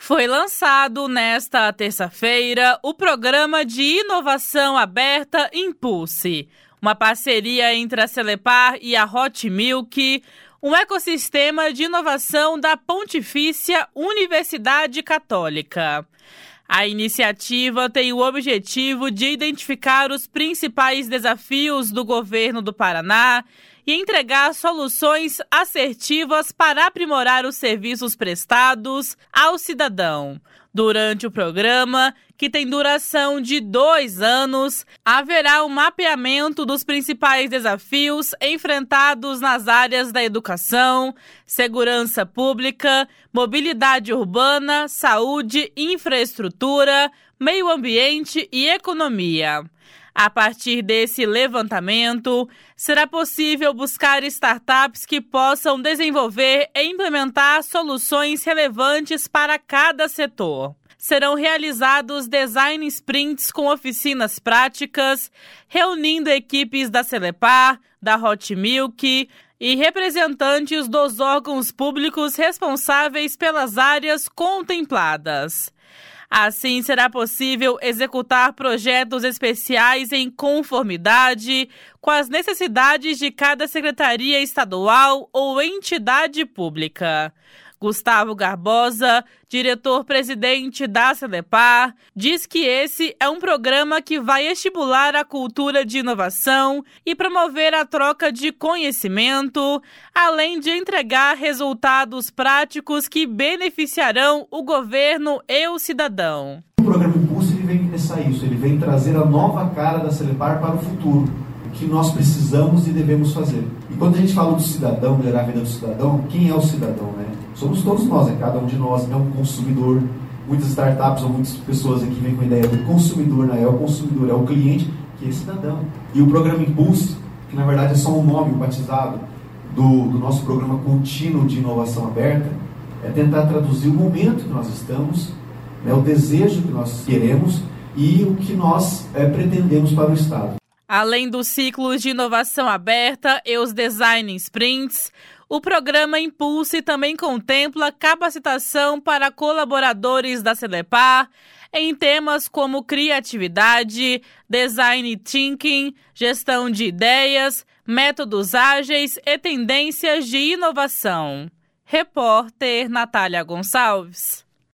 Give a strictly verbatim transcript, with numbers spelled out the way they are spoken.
Foi lançado nesta terça-feira o Programa de Inovação Aberta Impulse, uma parceria entre a Celepar e a Hot Milk, um ecossistema de inovação da Pontifícia Universidade Católica. A iniciativa tem o objetivo de identificar os principais desafios do governo do Paraná e entregar soluções assertivas para aprimorar os serviços prestados ao cidadão. Durante o programa, que tem duração de dois anos, haverá um mapeamento dos principais desafios enfrentados nas áreas da educação, segurança pública, mobilidade urbana, saúde, infraestrutura, meio ambiente e economia. A partir desse levantamento, será possível buscar startups que possam desenvolver e implementar soluções relevantes para cada setor. Serão realizados design sprints com oficinas práticas, reunindo equipes da Celepar, da Hot Milk e representantes dos órgãos públicos responsáveis pelas áreas contempladas. Assim, será possível executar projetos especiais em conformidade com as necessidades de cada secretaria estadual ou entidade pública. Gustavo Garbosa, diretor-presidente da Celepar, diz que esse é um programa que vai estimular a cultura de inovação e promover a troca de conhecimento, além de entregar resultados práticos que beneficiarão o governo e o cidadão. O programa Impulse ele vem começar isso, ele vem trazer a nova cara da Celepar para o futuro, o que nós precisamos e devemos fazer. E quando a gente fala do cidadão, melhorar a vida do cidadão, quem é o cidadão, né? Somos todos nós, né? Cada um de nós é um consumidor. Muitas startups ou muitas pessoas aqui vêm com a ideia do consumidor, né? É o consumidor, é o cliente, que é cidadão. E o programa Impulse, que na verdade é só um nome batizado do, do nosso programa contínuo de inovação aberta, é tentar traduzir o momento que nós estamos, né? O desejo que nós queremos e o que nós é, pretendemos para o Estado. Além dos ciclos de inovação aberta e os design sprints, o programa Impulse também contempla capacitação para colaboradores da Celepar em temas como criatividade, design thinking, gestão de ideias, métodos ágeis e tendências de inovação. Repórter Natália Gonçalves.